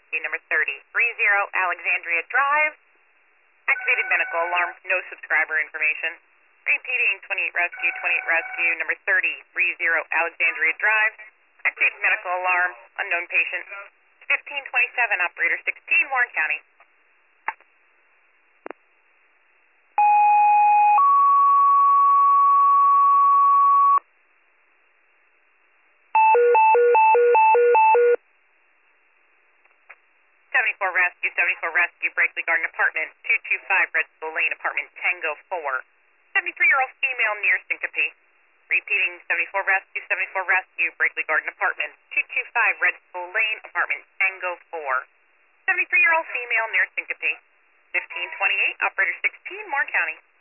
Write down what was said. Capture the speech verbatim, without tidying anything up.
Rescue number thirty, three zero Alexandria Drive. Activated medical alarm, no subscriber information. Repeating, twenty-eight Rescue, twenty-eight Rescue number thirty, three zero Alexandria Drive. Activated medical alarm, unknown patient. fifteen twenty-seven, operator sixteen, Warren County. seventy-four Rescue, seventy-four Rescue, Brakely Garden Apartment, two two five Red School Lane, Apartment Tango four. seventy-three-year-old female near syncope. Repeating, seventy-four Rescue, seventy-four Rescue, Brakely Garden Apartment, two two five Red School Lane, Apartment Tango four. seventy-three-year-old female near syncope. fifteen twenty-eight, operator sixteen, Warren County.